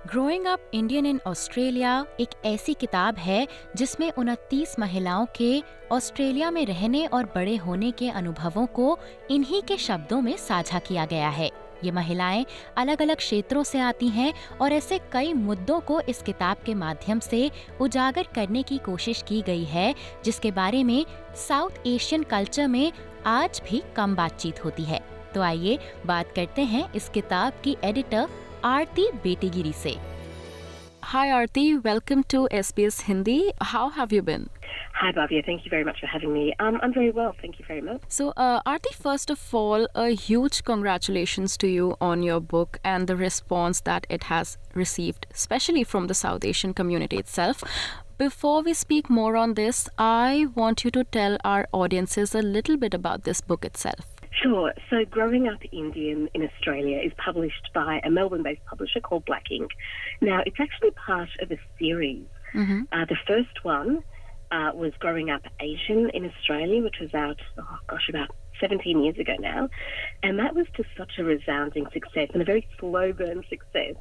Growing up Indian in Australia एक ऐसी किताब है जिसमें 29 महिलाओं के ऑस्ट्रेलिया में रहने और बड़े होने के अनुभवों को इन्हीं के शब्दों में साझा किया गया है। ये महिलाएं अलग अलग क्षेत्रों से आती हैं और ऐसे कई मुद्दों को इस किताब के माध्यम से उजागर करने की कोशिश की गई है जिसके बारे में साउथ एशियन कल्चर में आज भी कम बातचीत होती है। तो आइए बात करते हैं इस किताब की एडिटर आरती बेटीगिरी से। Hi Aarti, welcome to SBS Hindi. How have you been? Hi, Bhavya. Thank you very much for having me. I'm very well. Thank you very much. So, Aarti, first of all, a huge congratulations to you on your book and the response that it has received, especially from the South Asian community itself. Before we speak more on this, I want you to tell our audiences a little bit about this book itself. Sure. So, Growing Up Indian in Australia is published by a Melbourne-based publisher called Black Ink. Now, it's actually part of a series. The first one was Growing Up Asian in Australia, which was out, about 17 years ago now. And that was just such a resounding success and a very slow burn success.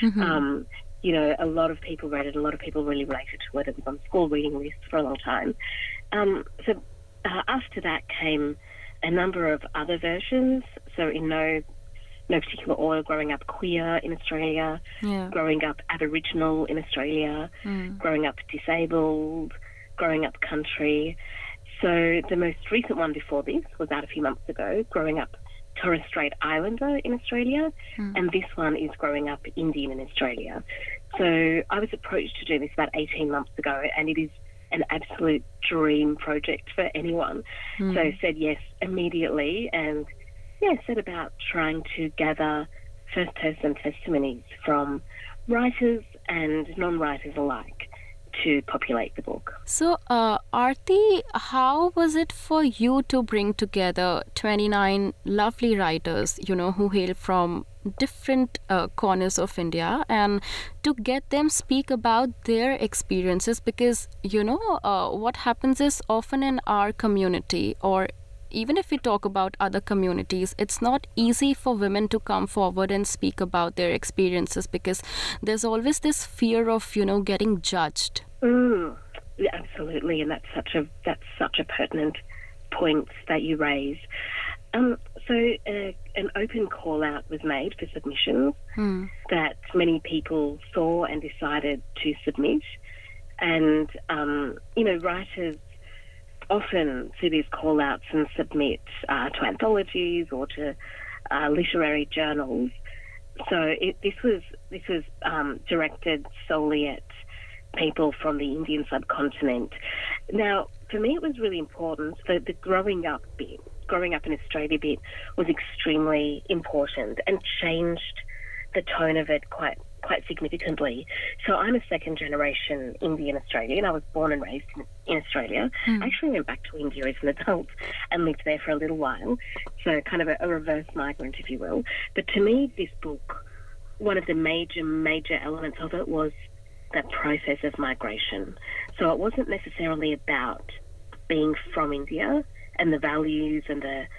A lot of people read it, a lot of people really related to it. It was on school reading lists for a long time. After that came a number of other versions. So in no particular order, Growing Up Queer in Australia, Growing Up Aboriginal in Australia, Growing Up Disabled, Growing Up Country. So the most recent one before this was out a few months ago, Growing Up Torres Strait Islander in Australia, and this one is Growing Up Indian in Australia. So I was approached to do this about 18 months ago, and it is an absolute dream project for anyone. So I said yes immediately and set about trying to gather first-person testimonies from writers and non-writers alike to populate the book. So, Aarti, how was it for you to bring together 29 lovely writers, who hail from different corners of India and to get them speak about their experiences? Because, what happens is often in our community, or even if we talk about other communities, it's not easy for women to come forward and speak about their experiences because there's always this fear of, getting judged. Yeah, absolutely, and that's such a pertinent point that you raise. An open call out was made for submissions that many people saw and decided to submit, and writers often see these call outs and submit to anthologies or to literary journals. So this was directed solely at people from the Indian subcontinent. Now, for me, it was really important that the growing up in Australia bit was extremely important and changed the tone of it quite significantly. So I'm a second generation Indian Australian. I was born and raised in Australia. I actually went back to India as an adult and lived there for a little while. So kind of a reverse migrant, if you will. But to me, this book, one of the major elements of it was that process of migration. So it wasn't necessarily about being from India and the values and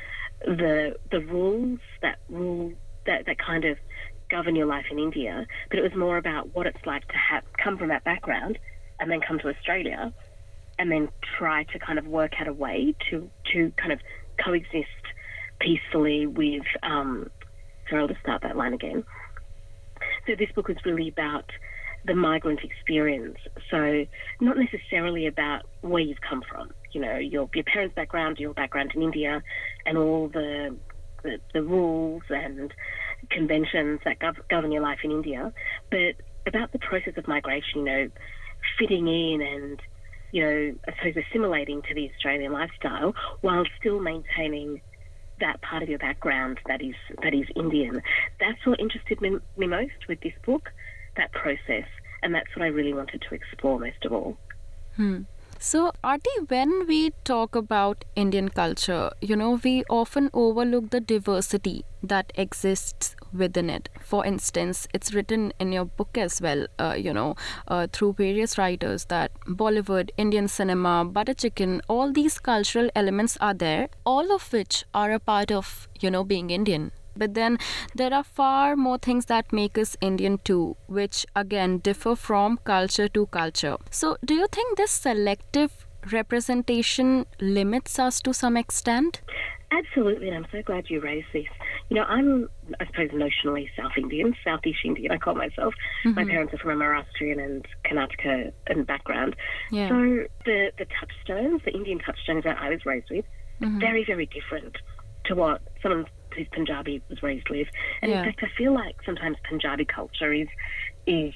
the rules that kind of govern your life in India, but it was more about what it's like to come from that background and then come to Australia and then try to kind of work out a way to kind of coexist peacefully with sorry, I'll just start that line again. So this book was really about the migrant experience. So not necessarily about where you've come from, your parents' background, your background in India, and all the rules and conventions that govern your life in India, but about the process of migration, fitting in and, I suppose assimilating to the Australian lifestyle while still maintaining that part of your background that is Indian. That's what interested me most with this book, that process, and that's what I really wanted to explore most of all. So, Aarti, when we talk about Indian culture, we often overlook the diversity that exists within it. For instance, it's written in your book as well, through various writers that Bollywood, Indian cinema, butter chicken, all these cultural elements are there, all of which are a part of, being Indian. But then there are far more things that make us Indian too, which again differ from culture to culture. So do you think this selective representation limits us to some extent? Absolutely, and I'm so glad you raised this. I'm, I suppose, notionally South Indian, Southeast Indian, I call myself. My parents are from a Maharashtrian and Karnataka background. Yeah. So the touchstones, the Indian touchstones that I was raised with, are very, very different to what someone who's Punjabi was raised with. And in fact, I feel like sometimes Punjabi culture is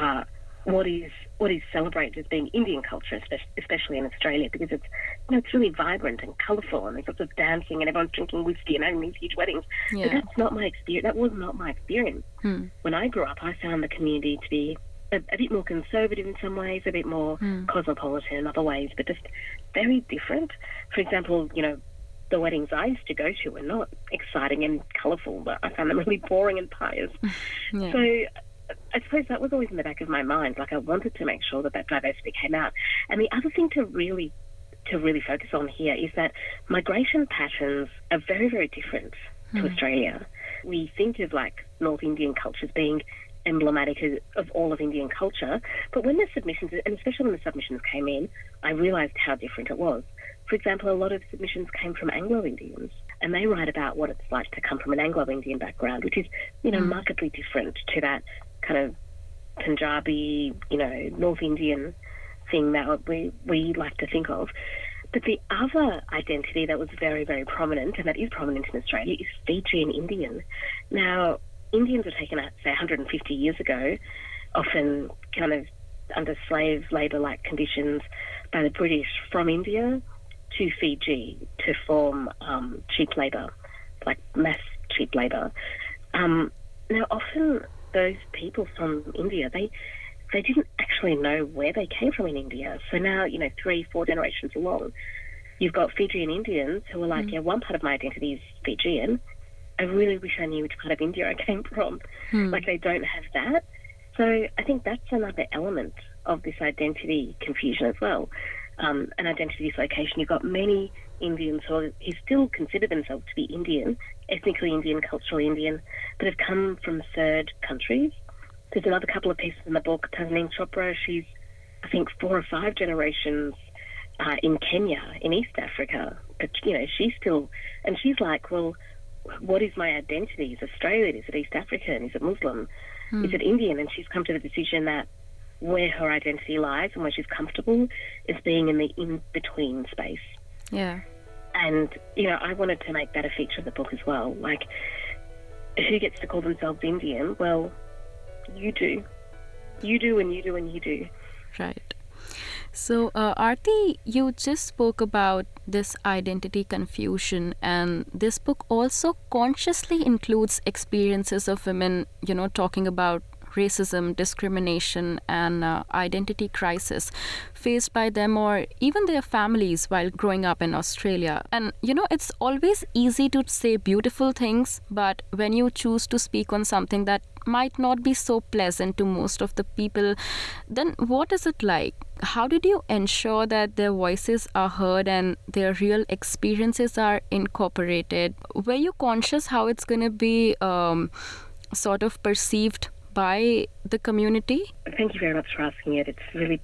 what is celebrated as being Indian culture, especially in Australia, because it's really vibrant and colourful, and there's lots of dancing and everyone's drinking whiskey and having these huge weddings. But that's not my experience. That was not my experience. When I grew up, I found the community to be a bit more conservative in some ways, a bit more cosmopolitan in other ways, but just very different. For example, the weddings I used to go to were not exciting and colourful, but I found them really boring and pious. So I suppose that was always in the back of my mind. Like, I wanted to make sure that diversity came out. And the other thing to really focus on here is that migration patterns are very, very different to Australia. We think of like North Indian cultures being emblematic of all of Indian culture, but when the submissions, and especially when the submissions came in, I realised how different it was. For example, a lot of submissions came from Anglo-Indians, and they write about what it's like to come from an Anglo-Indian background, which is, markedly different to that kind of Punjabi, North Indian thing that we like to think of. But the other identity that was very, very prominent, and that is prominent in Australia, is Fijian Indian. Now, Indians were taken out, say, 150 years ago, often kind of under slave labour-like conditions by the British from India to Fiji to form cheap labour, like mass cheap labour. Now, often those people from India, they didn't actually know where they came from in India. So now, 3-4 generations along, you've got Fijian Indians who are like, one part of my identity is Fijian. I really wish I knew which part of India I came from. Like, they don't have that. So I think that's another element of this identity confusion as well. An identity dislocation. You've got many Indians who still consider themselves to be Indian, ethnically Indian, culturally Indian, but have come from third countries. There's another couple of pieces in the book. Tasneem Chopra, she's, I think, 4 or 5 generations in Kenya, in East Africa. But, she's still... And she's like, well, what is my identity? Is it Australian? Is it East African? Is it Muslim? Is it Indian? And she's come to the decision that where her identity lies and where she's comfortable is being in the in-between space. Yeah. And, I wanted to make that a feature of the book as well. Like, who gets to call themselves Indian? Well, you do. You do, and you do, and you do. Right. So, Aarti, you just spoke about this identity confusion, and this book also consciously includes experiences of women, talking about racism, discrimination, and identity crisis faced by them or even their families while growing up in Australia. And, it's always easy to say beautiful things, but when you choose to speak on something that might not be so pleasant to most of the people, then what is it like? How did you ensure that their voices are heard and their real experiences are incorporated? Were you conscious how it's going to be sort of perceived by the community? Thank you very much for asking it. It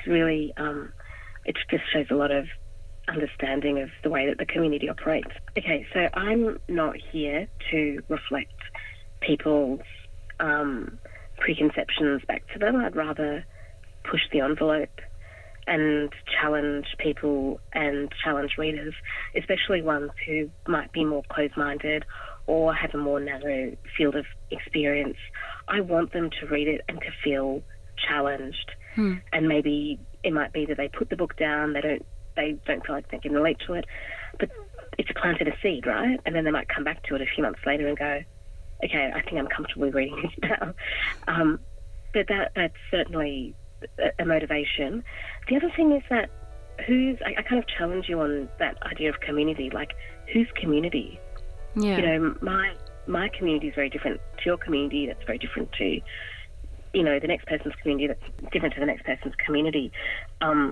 just shows a lot of understanding of the way that the community operates. Okay, so I'm not here to reflect people's preconceptions back to them. I'd rather push the envelope and challenge people and challenge readers, especially ones who might be more closed-minded or have a more narrow field of experience. I want them to read it and to feel challenged. And maybe it might be that they put the book down, they don't feel like they can relate to it, but it's planted a seed, right? And then they might come back to it a few months later and go, okay, I think I'm comfortable reading this now. But that's certainly a motivation. The other thing is that I kind of challenge you on that idea of community, like whose community? Yeah. My community is very different to your community, that's very different to, the next person's community, that's different to the next person's community.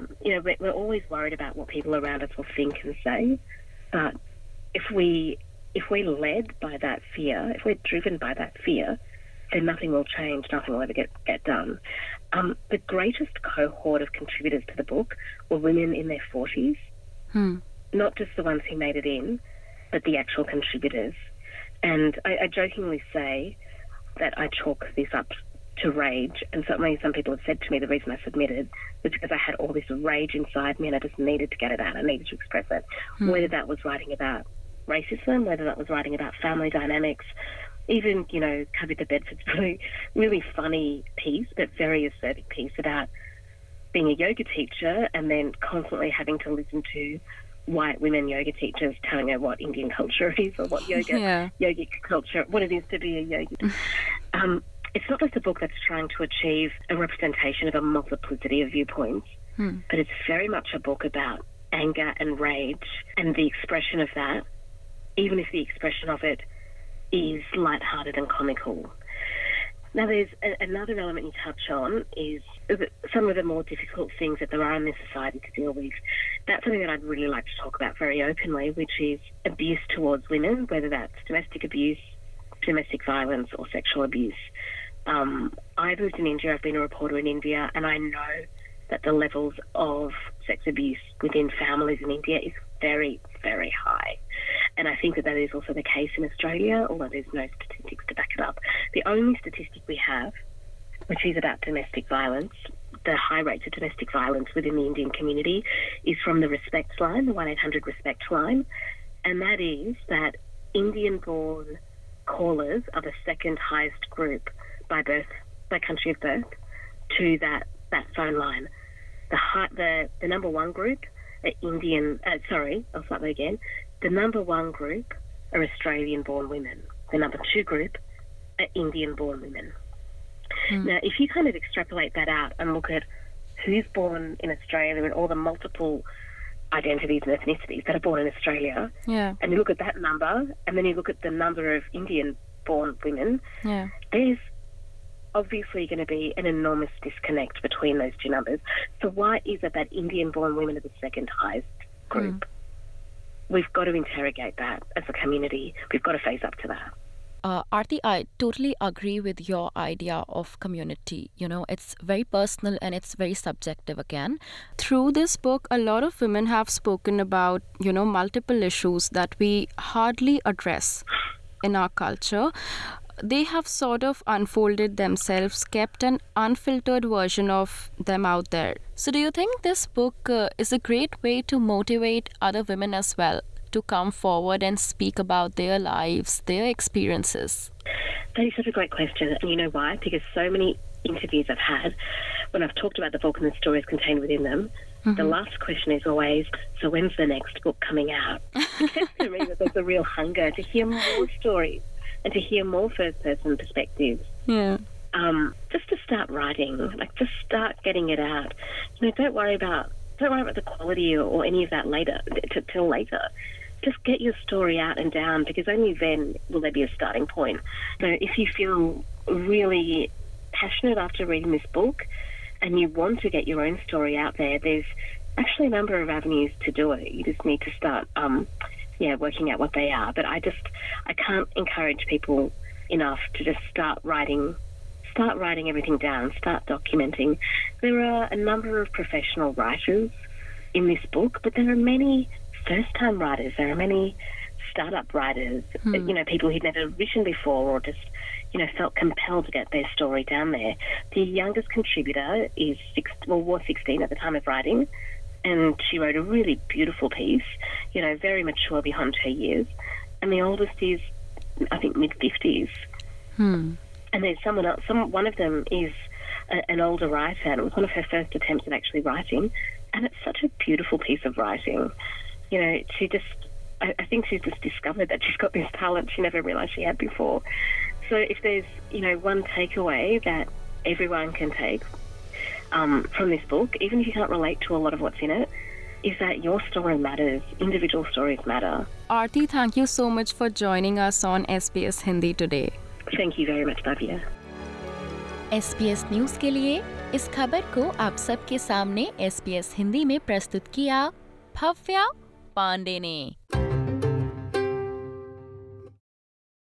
We're always worried about what people around us will think and say, but if we if we're led by that fear, if we're driven by that fear, then nothing will change, nothing will ever get done. The greatest cohort of contributors to the book were women in their 40s, not just the ones who made it in, but the actual contributors. And I jokingly say that I chalk this up to rage, and certainly some people have said to me the reason I submitted was because I had all this rage inside me and I just needed to get it out, I needed to express it, whether that was writing about racism, whether that was writing about family dynamics, even, you know, Kavita Bedford's really funny piece, but very acerbic piece about being a yoga teacher and then constantly having to listen to white women yoga teachers telling her what Indian culture is or what yogic culture, what it is to be a yogi. It's not just a book that's trying to achieve a representation of a multiplicity of viewpoints, but it's very much a book about anger and rage and the expression of that, even if the expression of it is lighthearted and comical. Now, there's another element you touch on is some of the more difficult things that there are in this society to deal with. That's something that I'd really like to talk about very openly, which is abuse towards women, whether that's domestic abuse, domestic violence or sexual abuse. I've lived in India, I've been a reporter in India, and I know that the levels of sex abuse within families in India is very, very high. And I think that is also the case in Australia, although there's no statistics to back it up. The only statistic we have, which is about domestic violence, the high rates of domestic violence within the Indian community, is from the Respect line, the 1-800-RESPECT line, and that is that Indian-born callers are the second highest group by country of birth to that phone line. The number one group are I'll start that again. The number one group are Australian-born women. The number two group are Indian-born women. Now, if you kind of extrapolate that out and look at who's born in Australia and all the multiple identities and ethnicities that are born in Australia, and you look at that number, and then you look at the number of Indian-born women, there's obviously going to be an enormous disconnect between those two numbers. So why is it that Indian-born women are the second highest group? We've got to interrogate that as a community. We've got to face up to that. Aarti, I totally agree with your idea of community. You know, it's very personal and it's very subjective again. Through this book, a lot of women have spoken about, you know, multiple issues that we hardly address in our culture. They have sort of unfolded themselves, kept an unfiltered version of them out there. So do you think this book is a great way to motivate other women as well to come forward and speak about their lives, their experiences? That is such a great question. And you know why? Because so many interviews I've had, when I've talked about the book and the stories contained within them, the last question is always, so when's the next book coming out? Because to me that there's a real hunger to hear more stories and to hear more first-person perspectives. Just to start writing, just start getting it out. You know, don't worry about the quality or any of that later, till later. Just get your story out and down, because only then will there be a starting point. So if you feel really passionate after reading this book and you want to get your own story out there, there's actually a number of avenues to do it. You just need to start working out what they are. But I can't encourage people enough to just start writing everything down, start documenting. There are a number of professional writers in this book, but there are many first-time writers. There are many startup writers, you know, people who'd never written before or just, you know, felt compelled to get their story down there. The youngest contributor was 16 at the time of writing, and she wrote a really beautiful piece, you know, very mature beyond her years. And the oldest is, I think, mid-50s. And there's someone else, one of them is an older writer, and it was one of her first attempts at actually writing, and it's such a beautiful piece of writing. You know, I think she's just discovered that she's got this talent she never realised she had before. So if there's, you know, one takeaway that everyone can take from this book, even if you can't relate to a lot of what's in it, is that your story matters. Individual stories matter. Aarti, thank you so much for joining us on SBS Hindi today. Thank you very much, Bhavya. SBS news के लिए इस खबर को आप सबके सामने SBS Hindi में प्रस्तुत किया भव्या पांडे ने।